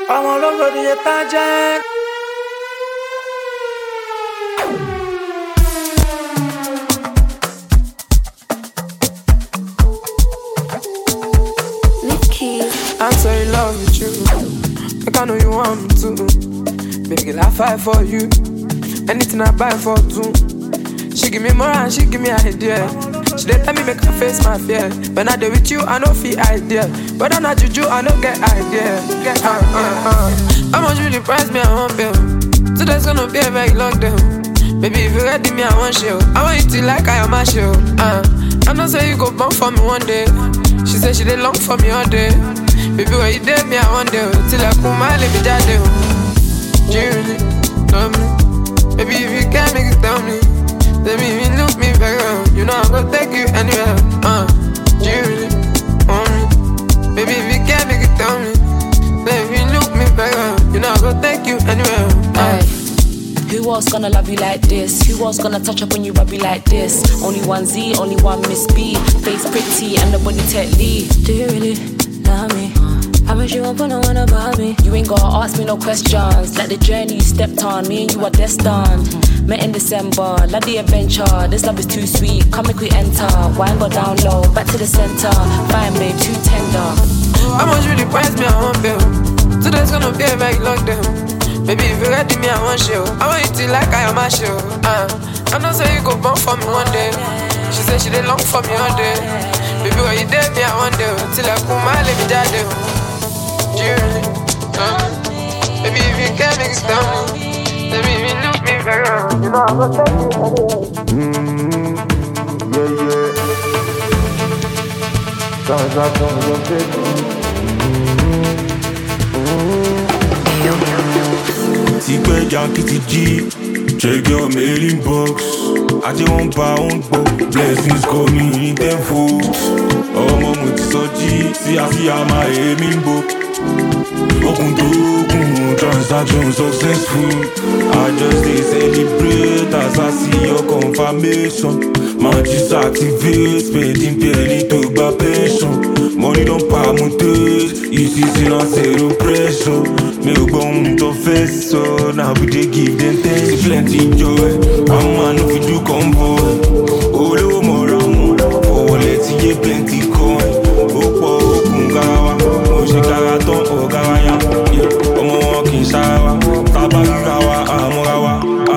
Àwọn olórí ẹ̀ta jẹ́. I'm so in love with you. Like I know you want me to. Baby girl, I fight for you. Anything I buy for two. She give me more and she give me idea. She dey tell me make I face my fear. When I dey with you, I no feel idea. But I'm not juju, I no get idea. How much really price me? I want bill. Today's gonna be a very long day. Baby, if you ready me, I want show. I want you to like I am a show. I know say you go bump for me one day. She say she dey long for me all day. Baby, when you did me, I want you. Till I come my let me die. Do you really love me? Baby, if you can't make it, tell me. Tell me if you look me very well. You know I'm gonna take you anywhere. Do you really want me? Baby, if you can't make it, tell me. Tell me if you look me very well. You know I'm gonna take you anywhere. Who else gonna love you like this? Who else gonna touch up when you rub you like this? Only one Z, only one Miss B. Face pretty and the body Ted Lee. Do you really love me? I wish you won't put no one about me. You ain't gotta ask me no questions. Like the journey you stepped on, me and you are destined. Met in December, love the adventure. This love is too sweet, come make we enter. Wine go down low, back to the center. Fine babe, too tender. How much really price me? I want bill. Today's gonna be a very long day. Baby, if you ready me, I want show. I want you to like I am a show. I know say you go bump for me one day. She say she dey long for me all day. Baby, when you did me, I want you. Till I come my let me die. Do you really? Baby, if you can't make it, tell me. Baby, if you look me very well, you know I'm gonna take you anyway. Yeah. Sounds like Secret Yankee TG, check your mailing box. I just won't buy one book. Blessings coming in tenfold. Ọmọ mo ti sọjí, see I'm a aiming book. Okun to okun, transaction successful. I just dey celebrate as I see your confirmation. Man just activate, spending penny to gba pension. Money don't permutate, easy na zero pressure. Me ò gbọ́ ohun tó fẹ́ sọ, now we dey give them thanks. Plenty joy, àwọn man no fit do convoy. Olówó mọ̀ra mu, owó lẹ́tí yé plenty coin. Ó pọ̀ òkun garawa, mo ṣe kára tán ọ̀gára yá. Ọmọ wọn kì í ṣára, tábà ríra wa, àmúra wa.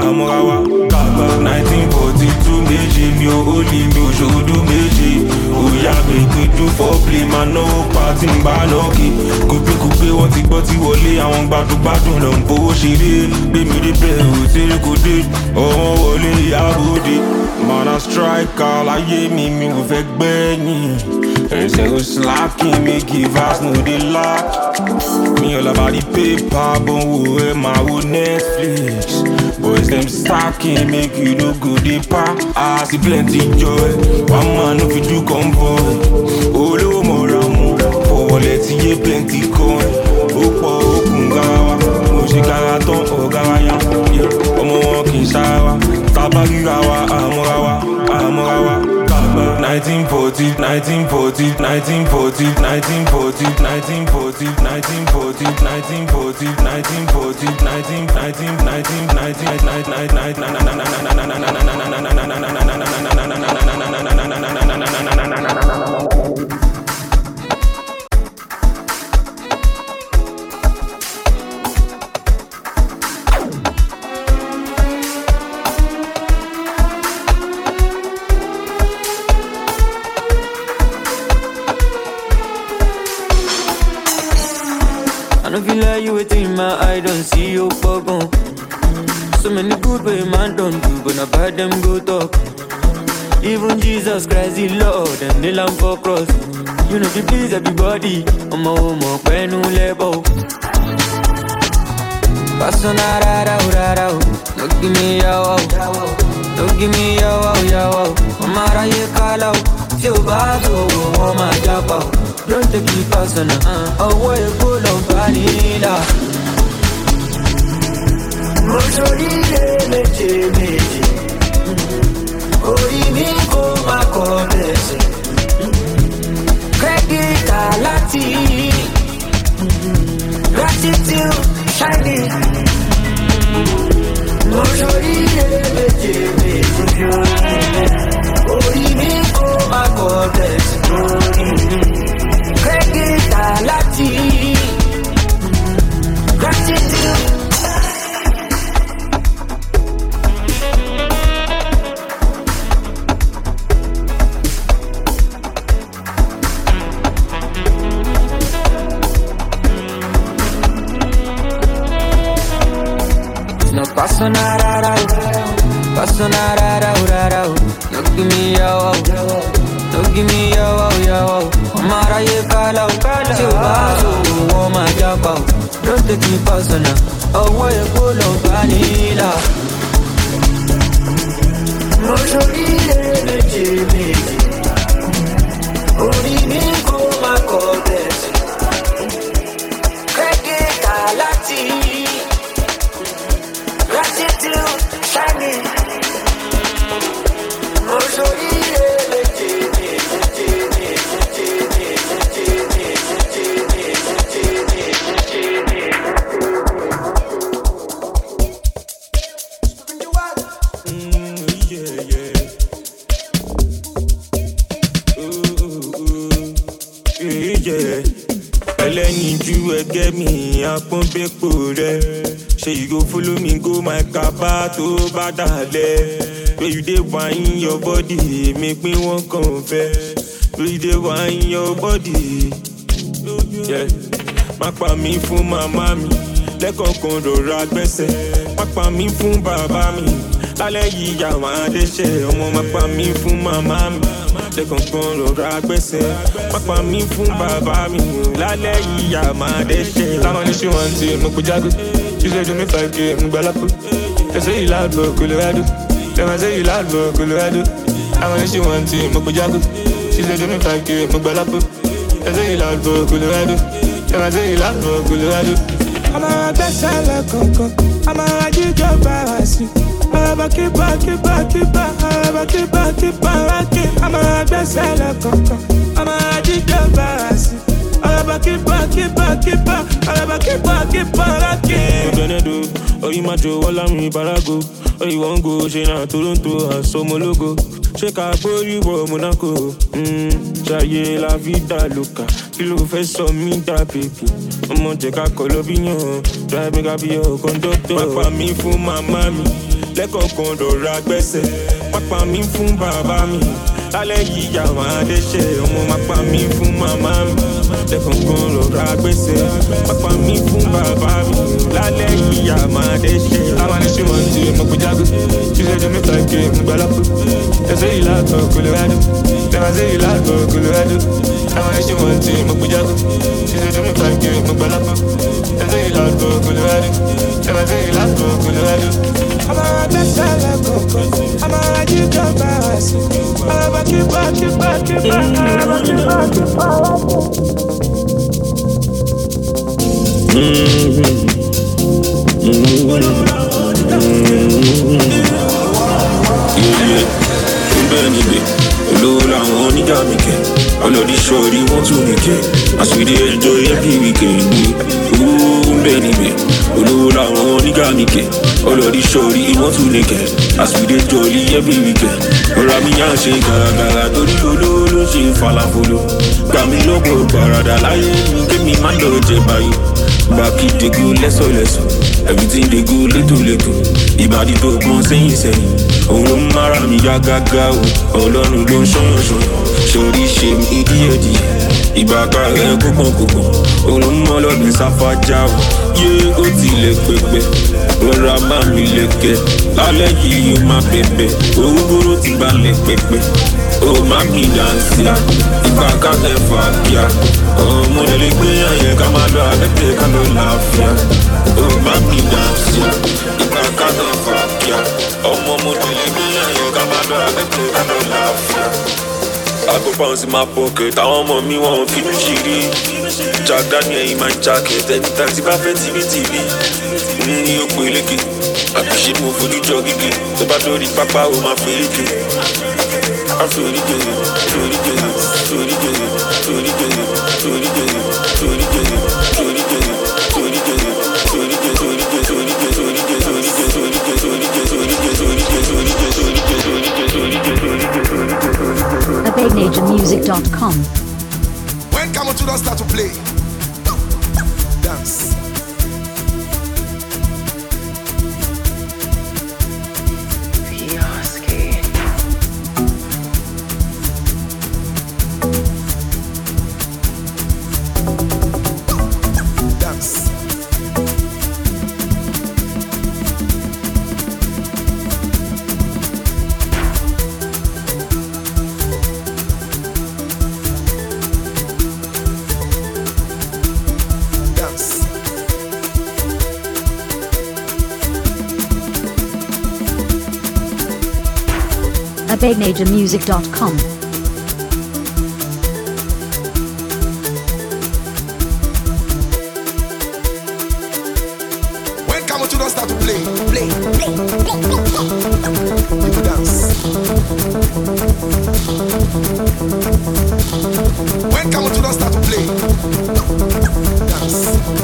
1942 méjì mi ò ó lè mi ò ṣòdo méjì. Oya gbègbè dún foreplay, máa náwó pàtí ń bá lọ́ọ̀kì. Kúpékúpé wọ́n ti gbọ́ tí wọlé, àwọn gbádùn lọ ń fowó ṣeré. Gbé mi dé bẹ́ẹ̀ ò ṣeré kò dé, ọ̀wọ́n wọlé ìyábòde. Man a striker láyé mi ò fẹ́ gbẹ́yìn. Ẹ̀sẹ̀ ò slacking, make it fast, no dey lack. Me all about the paper, but wo ẹ máa wo Netflix. Boys them stacking, make you no go dey pack. I see plenty joy, one man no fit do convoy. Olówó mọ̀ra mu, owó lẹ́tí yé plenty coin. Ó pọ̀ òkun garawa, mo ṣe kára tán ọ̀gára yá. Ọmọ wọn kì í ṣára, tábà ríra wa, àmúra wa. 1940, 1940, 1940, 1940, 1940, 1940, 1940, 1940, I don't feel like you waiting in my eye, don't see you bubble. So many good way man don't do, but not bad them go talk. Even Jesus Christ, the Lord, and the Lamb for cross. You know to please everybody, I'm a homo, when you label. Don't give me your wow, don't give me your wow. I'm a raye kalau, feel bad, oh my japa. Don't take it personal, oh you pull on vanilla. Mojori meje, ori mi ko ma kobese. Credit alati, gratitude No give me your, no give me your. Mara ye kala, oh my japa. Don't take me personal. Oh, why you pull on vanilla? No show me, only me for my corpus. Credit alati, gratitude shining. No show me. Get me up on big pure. Say you go follow me, go my kaba to badale. Where you dey wine your body, make me want confess. Where you dey wine your body, yeah. Mapa mi fún mama mi, lẹ́kọ̀ọ́ kan rọra gbẹ́sẹ̀. Mapa mi fún bàbá mi, lálẹ́ yìí yà máa dẹ́ṣẹ̀. Ọmọ mapa mi fún mama mi, lẹ́kọ̀ọ́ kan rọra gbẹ́sẹ̀. Mapa mi fún bàbá mi, lálẹ́ yìí yà máa dẹ́ṣẹ̀. Táwọn ní ṣe wọ́n ti mú kó jágó. She said do me 5K, mú gbà lápò. They say you loud but Colorado. Them I say you loud but Colorado. Táwọn ní ṣe wọ́n ti mú kó jágó. She said do me 5K, mú gbà lápò. They say you loud but Colorado. Them I say you loud but Colorado. I'm a best seller, Coco. I'm a DJ Barassi. I'm a keeper. I'm a best seller, Coco. I'm a DJ Barassi. I'm a keeper. I'm a keeper. Benedo, oh you macho, all I'm in Barago. Oh you won't go, she na Toronto, and so logo. Shake a body, Monaco. Jaye la vida loca. Kilo fẹ́ sọ mí dà baby. Ọmọ jẹ́ ká kọ́ lọ́bíyàn. Drive me be your conductor. Pápá mi fún màmá mi. Lẹ́kọ̀ọ̀kan rọra gbẹ́sẹ̀. Pápá mi fún bàbá mi. Lálẹ́ yìí yà máa dẹ́ṣẹ̀. Ọmọ mápá mi fún màmá mi. Lẹ́kọ̀ọ̀kan rọra gbẹ́sẹ̀. Pápá mi fún bàbá mi. Lálẹ́ yìí yà máa dẹ́ṣẹ̀. Táwọn ní ṣe wọ́n ti mọ̀ pé jágó. Ṣíṣe jẹ́ mi 5K mú gbà lápò. Ẹsẹ̀ yìí láàtọ̀ Colorado. Ẹsẹ̀ yìí láàtọ̀ Colorado. Táwọn ní ṣe wọ́n ti mọ̀ pé jágó. Ṣíṣe jẹ́ mi 5K mú gbà lápò. Ẹsẹ̀ yìí láàtọ̀ Colorado. Ẹsẹ̀ yìí láàtọ̀ Colorado. I'm a best seller, Coco. I'm a DJ Barassi. I'm a keeper. Olówó làwọn oníjà mi kẹ́, ọlọ́dí ṣọ́ọ̀rí wọ́n tún mi kẹ́. As we dey enjoy every weekend ni, ń bẹ níbẹ̀. Olówó làwọn oníjà mi kẹ́, ọlọ́dí ṣọ́ọ̀rí wọ́n tún mi kẹ́. As we dey jolly every weekend. Ọ̀rọ̀ mi yàn ṣe gàràgàrà torí olówó ló ṣe falafolo. Gbà mí lọ́gbọ̀ gbàràdà láyé mi kémi má lọ jẹ báyìí. Báàkì dey go lẹ́sọ̀lẹ́sọ̀, everything dey go létòlétò. Ìbàdí tó gbọ́n sẹ́yìn sẹ́yìn, òun ló ń mára mi yá gágá o. Ọlọ́run ló ń ṣọ́yàn sórí ṣe mí díẹ̀díẹ̀. Ìbàkà rẹ̀ kókànkókàn, òun ló ń mọ́ lọ́dún sáfájá o. Yé ó tilẹ̀ pẹpẹ, rọra má mi lẹ̀kẹ̀. Lálẹ́ yìí ó má pẹpẹ, òwúrò ti balẹ̀ pẹpẹ. Ó má mi dànsíà, ìbàkà ẹ̀fà kíá. Ọmọ rẹ̀ lè gbé àyẹ̀ ká má lọ àbẹ́tẹ̀ ká lọ láàfíà. Ó má mi dànsíà, ìbàkà ẹ̀fà kíá. Ọmọ rẹ̀ lè gbé àyẹ̀ ká má lọ àbẹ́tẹ̀ ká lọ láàfíà. I go bounce in my pocket, àwọn ọmọ mi wọ́n fi mí ṣeré. Jack Daniel in my jacket, anytime tí bá fẹ́ TV. Ní òpó eléke, àbíṣe mo fojú jọ gígé. Tó bá lórí pápá ó máa fẹ́ rígé. ABigNationMusic.com. When Camel don't start to play, dance. AbegNajaMusic.com. When Kamotu don't start to play. People dance. When Kamotu don't start to play. Dance.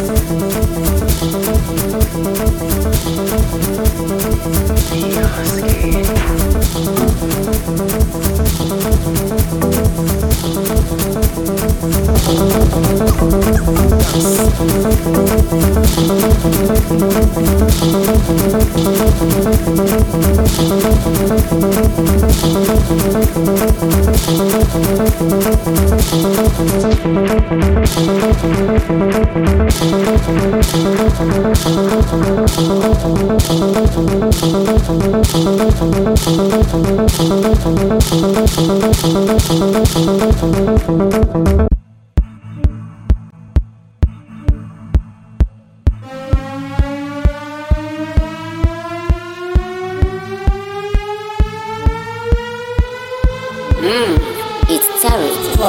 It's terrible.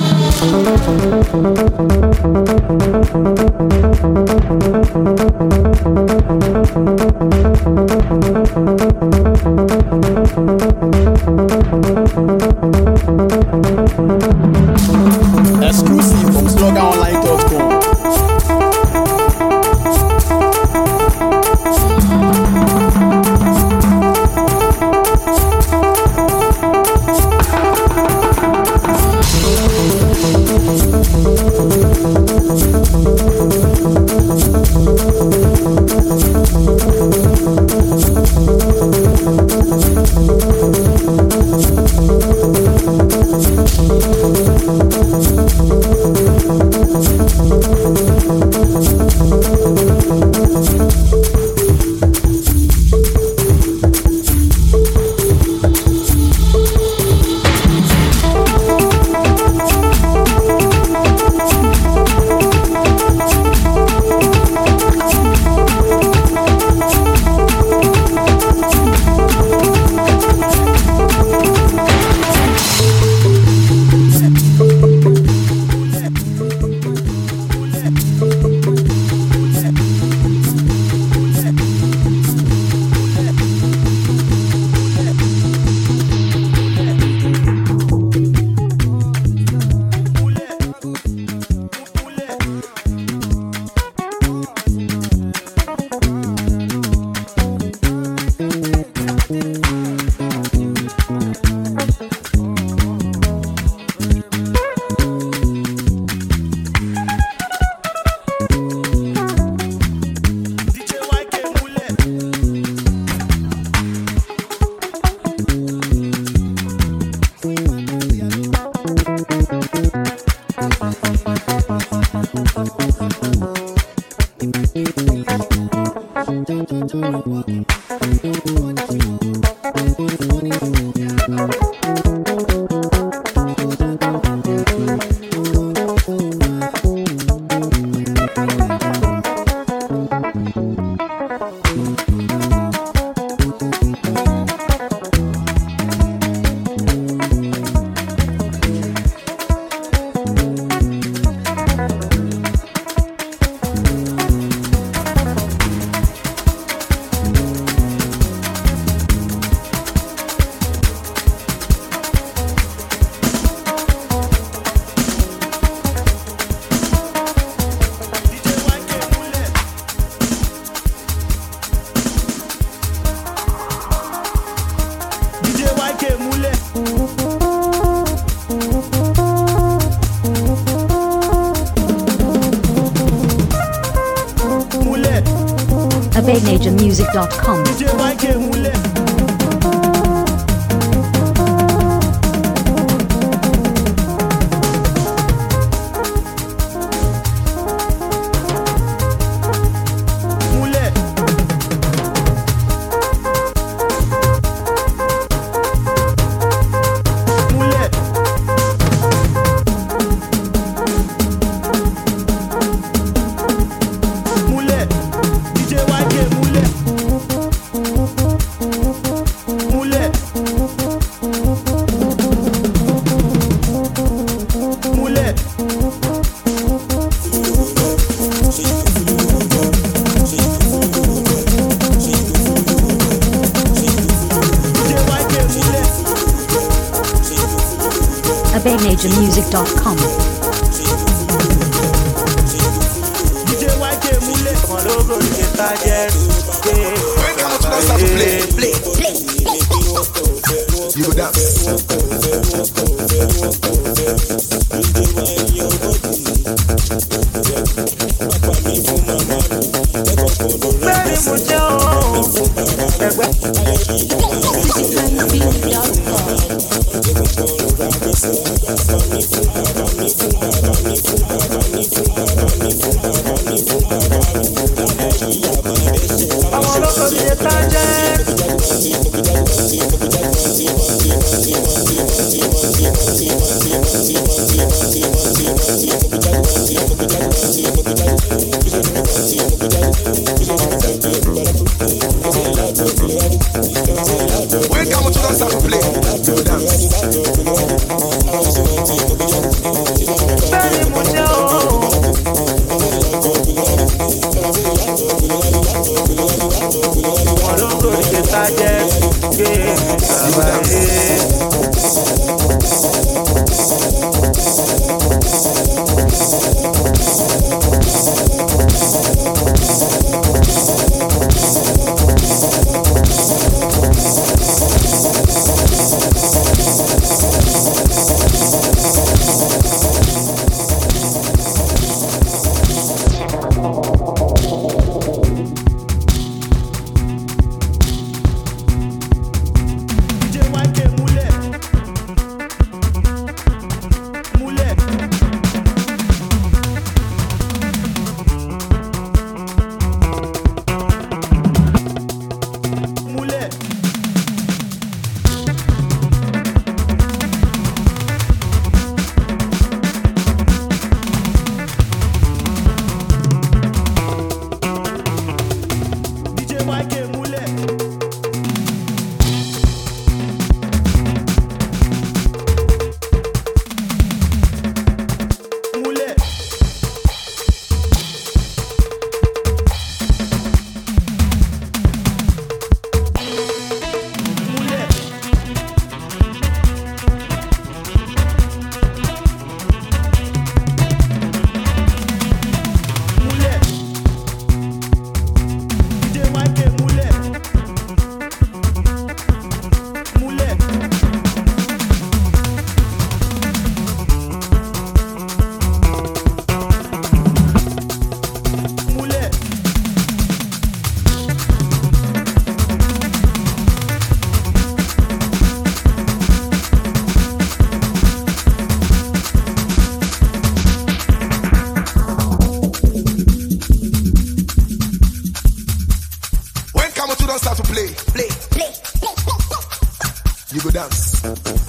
Exclusive from SluggerOnline.com. AbegNajaMusic.com. FakeNationMusic.com. DJ YK Mule, on logo the target. When come to us start to play. You go dance. Welcome to the start to play. You go dance. You go dance.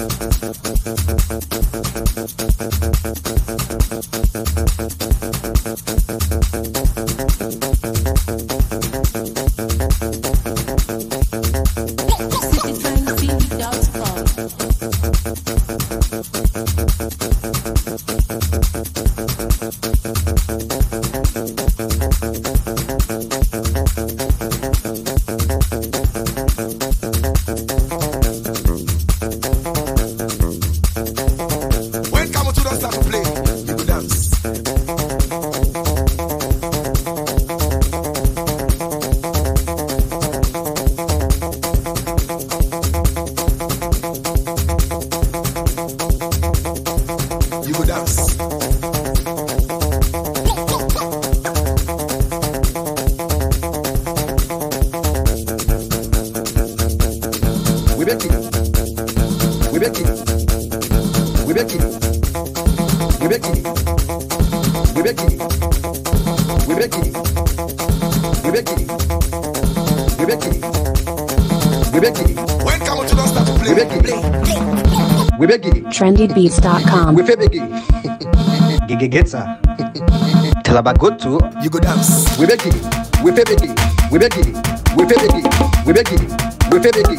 Trendybeats.com. We febegi. Gigegetsa. Talabagotu. You go dance. We begi. We febegi. We begi. We febegi. We begi. We febegi.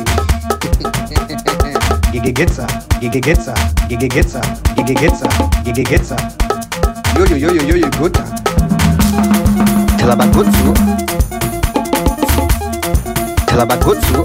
Gigegetsa. Gigegetsa. Gigegetsa. Gigegetsa. Gigegetsa. Yo yo yo yo yo yo gota. Talabagotu. Talabagotu.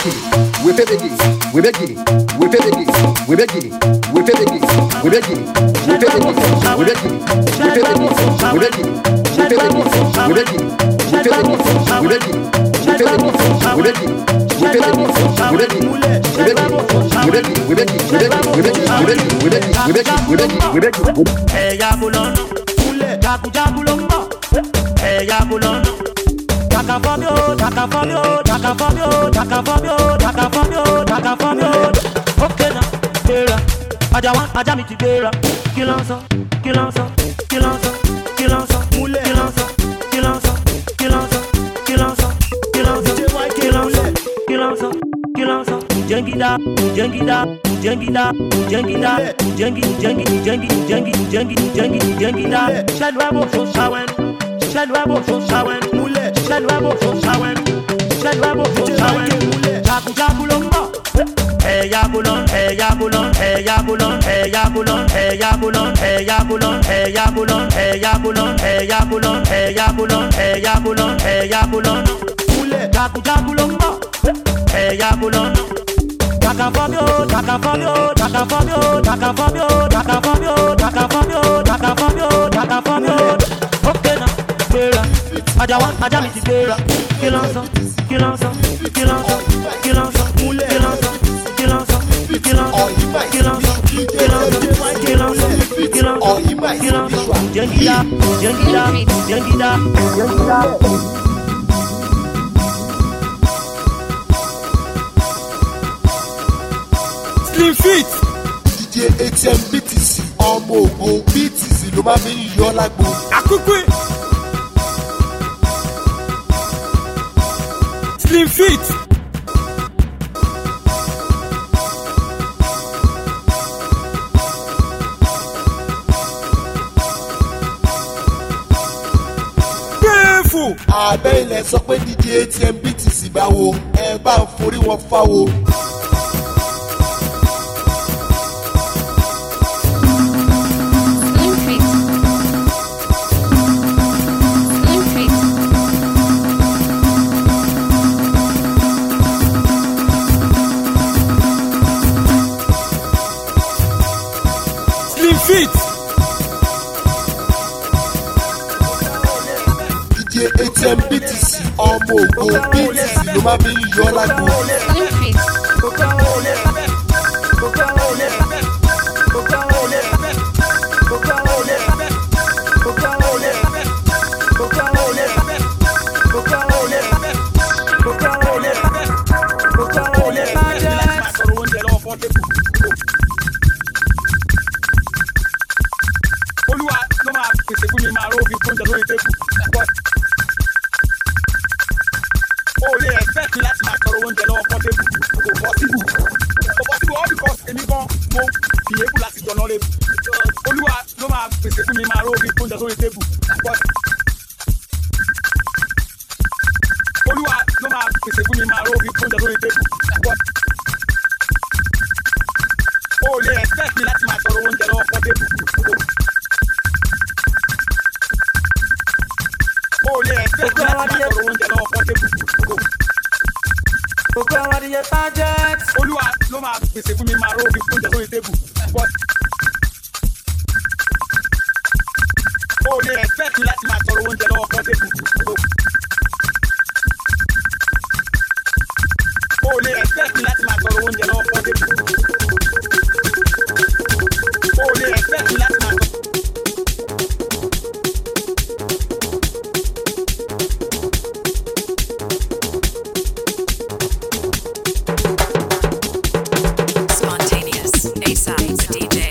Ajá mi ti gbéra, kí ló ń sọ, kí ló ń sọ, kí ló ń sọ, kí ló ń sọ, múlẹ̀, kí ló ń sọ, kí ló ń sọ, kí ló ń sọ, kí ló ń sọ, kí ló ń sọ, kí ló ń sọ, kí ló ń sọ, kí ló ń sọ, jẹ́ngídá, jẹ́ngídá, jẹ́ngídá, jẹ́ngídá, jẹ́ngídá, ṣẹ́nu ẹ̀bùn tó ṣàwẹ́nu, ṣẹ́nu ẹ̀bùn tó ṣàwẹ́nu, múlẹ̀, ṣẹ́nu ẹ̀bùn tó ṣàwẹ́nu, ṣẹ́nu ẹ̀bùn tó ṣàwẹ́nu, jagunjagun ló ń bọ̀. Eyaculon, eyaculon, eyaculon, eyaculon, eyaculon, eyaculon, eyaculon, eyaculon, eyaculon, eyaculon, eyaculon, eyaculon. Jagunjagun eyaculon. Takafamio, takafamio, takafamio, takafamio, takafamio, takafamio, takafamio, takafamio. Okay na, gbéra. Ajá mi ti gbéra. Kí ló ń sọ, kí ló ń sọ, kí ló ń sọ, kí ló ń sọ, kí ló ń sọ. Slim Fit DJ ATM BTC ọmọ ògo BTC ló máa fi ń yọ lágbo. Àkúkú Slim Fit. Àbẹ́ ilẹ̀ sọ pé DJ ATM BTC báwo ẹ bá ń forí wọn fáwo. Slim Fit. ATM BTC ọmọ ògo BTC ló máa fi ń yọ lágbo. Olúwa ló máa pèsè fún mi máa ró fi fún ìjọba ìtẹ́kù. O lè expect láti máa tọrọ oúnjẹ lọ́wọ́ fún tébù. Kò possible. Kò possible all because èmi gan mo fi èébù láti jọ̀nà lé. Olúwa ló máa pèsè fún mi máa ró fi fún ìjọba ìtẹ́kù. Olúwa ló máa pèsè fún mi máa ró fi fún ìjọba ìtẹ́kù. O lè expect láti máa tọrọ oúnjẹ lọ́wọ́ fún tébù. O lè expect láti máa tọrọ oúnjẹ lọ́wọ́ fún tébù. Olúwa ló máa pèsè fún mi máa ró fi fún ìjọba ìtẹ́kù. O lè expect láti máa tọrọ oúnjẹ lọ́wọ́ fún tébù. O lè expect láti máa tọrọ oúnjẹ lọ́wọ́ fún tébù. O lè expect láti máa tọrọ. Spontaneous, ASAP, DJ.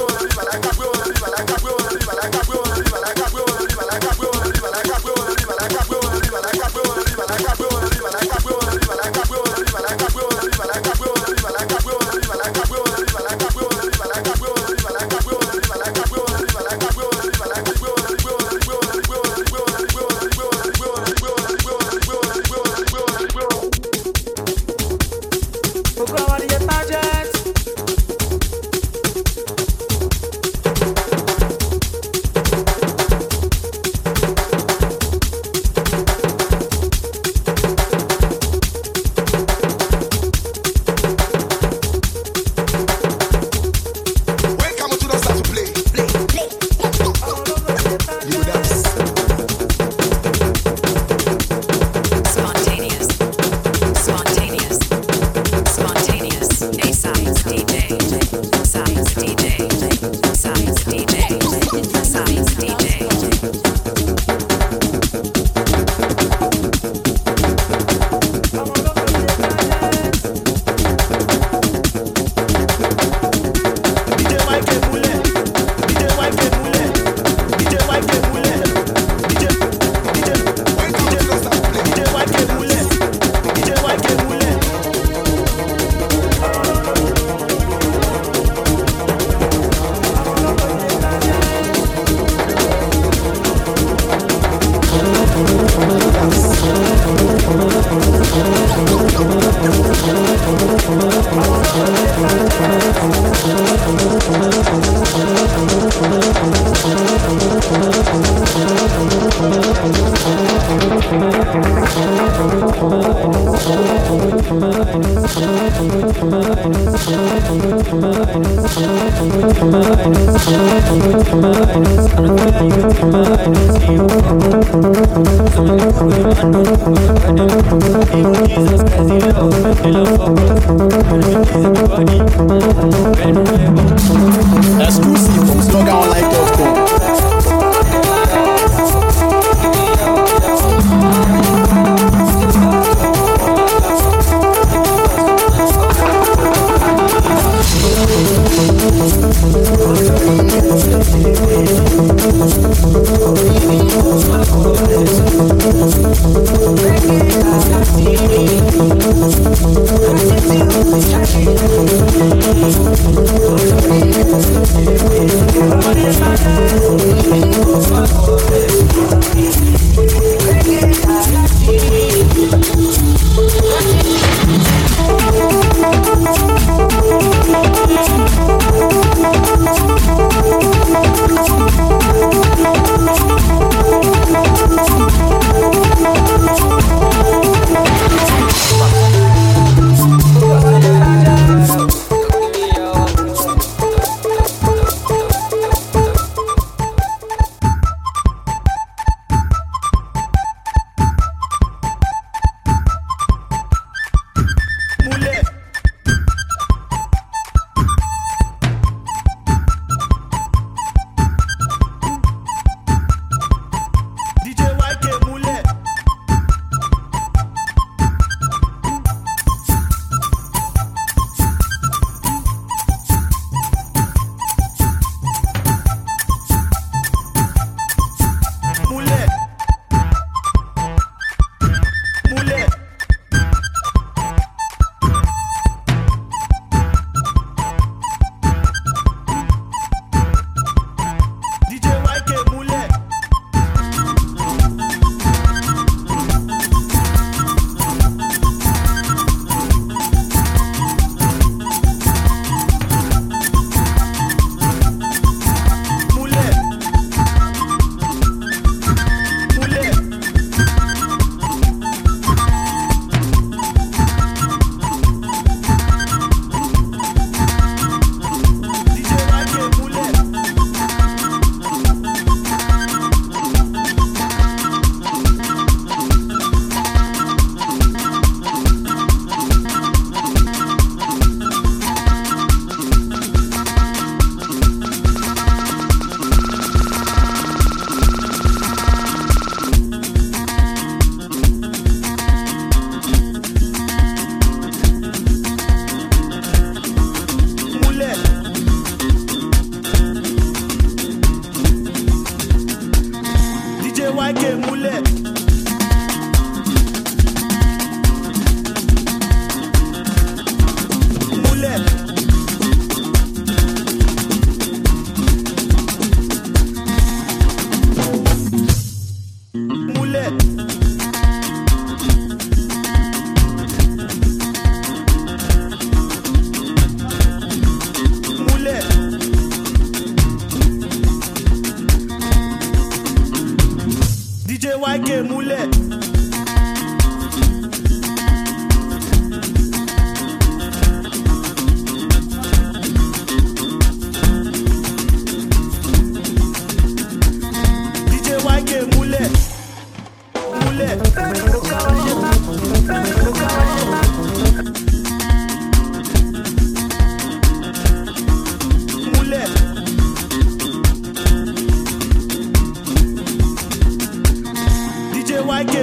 Exclusive from SluggerOnline.com. YK múlẹ̀. Múlẹ̀. Múlẹ̀. Múlẹ̀. DJ YK múlẹ̀. DJ YK múlẹ̀. Múlẹ̀. Múlẹ̀. DJ YK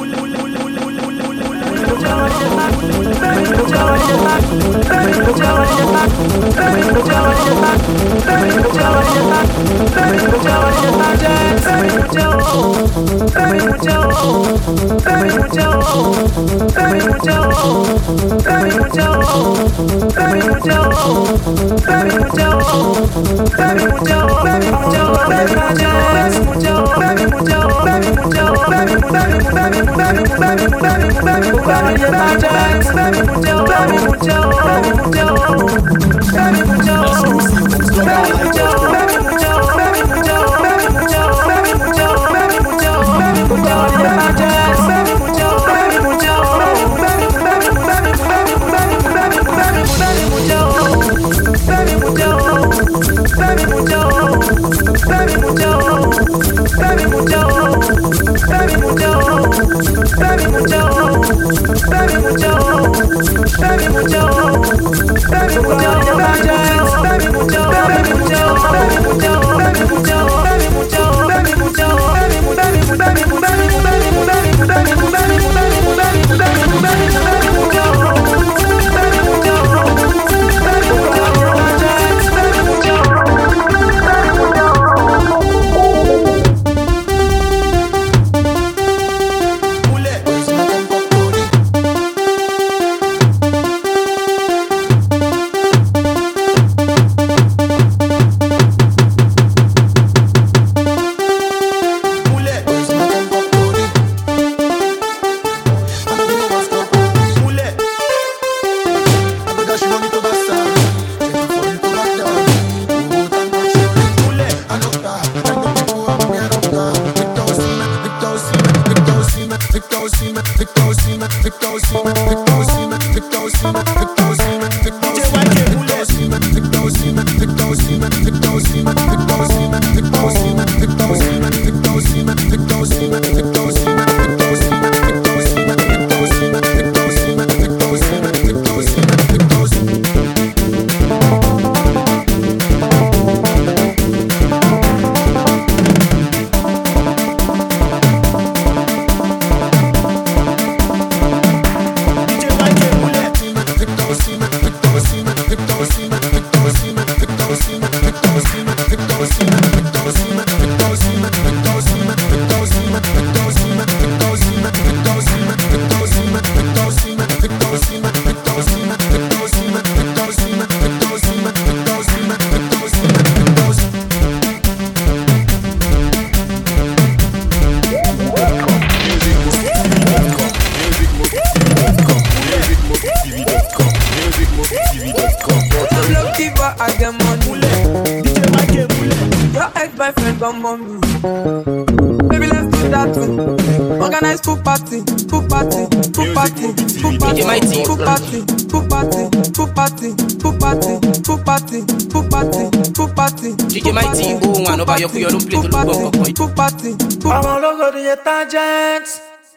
Àwọn ológo ni Tangent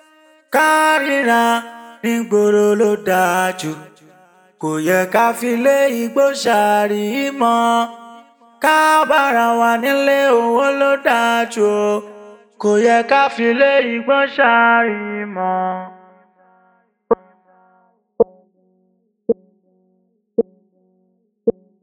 kárìíra nígboro ló dáa jù. Kò yẹ ká fi lé igbó ṣàrí mọ́. Ká bára wa nílé owó ló dáa jù. Kò yẹ ká fi lé igbó ṣàrí mọ́.